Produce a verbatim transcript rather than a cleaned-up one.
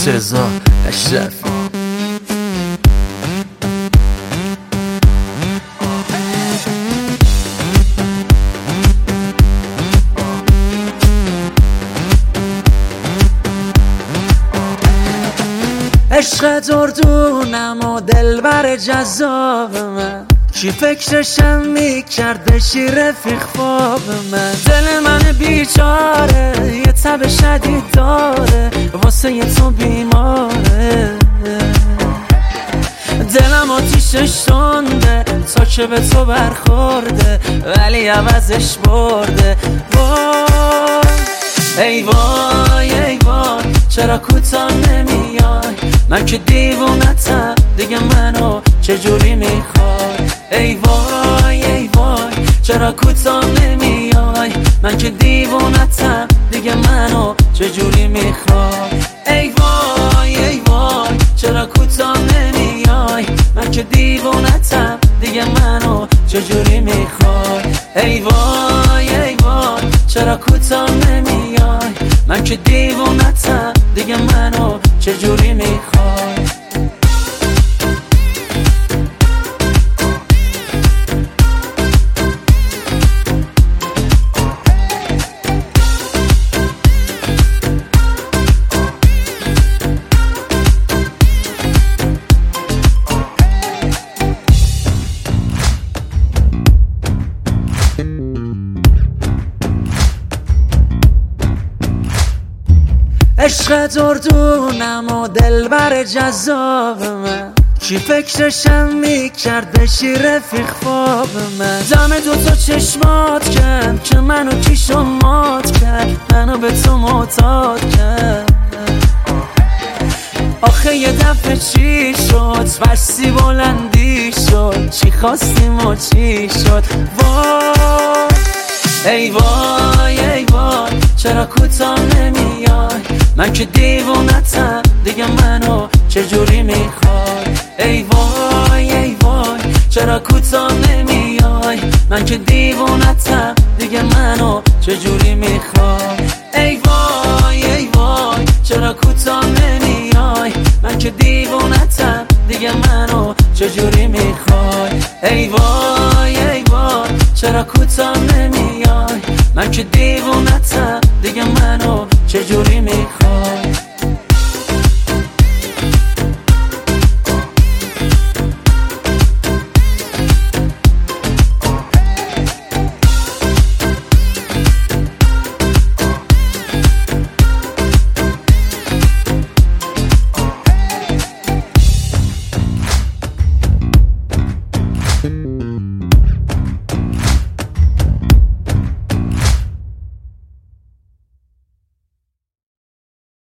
سزا اشرفی. عشق دردونم و دلبر جذاب من، چی فکرشم میکرد بشی رفیق خواب من. دل من بیچاره یه تب شدید داره، واسه یه تو بیماره. دلم آتیشش تنده تا که به تو برخورده، ولی عوضش برده. وای ای وای ای وای چرا کوتاه نمیای، من که دیوونتم دیگه منو چجوری میخوای. ای وای ای وای چرا کوتاه نمیای، من که دیوونتم دیگه منو چجوری میخوای. ای وای ای وای چرا کوتاه نمیای، من که دیوونتم دیگه منو چجوری میخوای. ای وای ای وای چرا کوتاه نمیای، من که دیوونتم دیگه منو چجوری میخوای. عشق دردونم و دلبر جذاب من، چی فکرشم میکرد بشی رفیق خواب من. دم دوتا چشمات کرد که منو کیشو مات کرد، منو به تو معتاد کرد. آخه یه دفعه چی شد بستی بلندی شد، چی خواستیم و چی شد. وای ای وای ای وای چرا کوتاه نمیای، من که دیوونتم دیگه منو چجوری میخوای. ای وای ای وای چرا کوتاه نمیای، من که دیوونتم دیگه منو چجوری میخوای. ای وای ای وای چرا کوتاه نمیای، من که دیوونتم دیگه منو چجوری میخوای. ای وای ای وای چرا کوتاه نمیای، من که دیوونتم دیگه منو چجوری میخوای.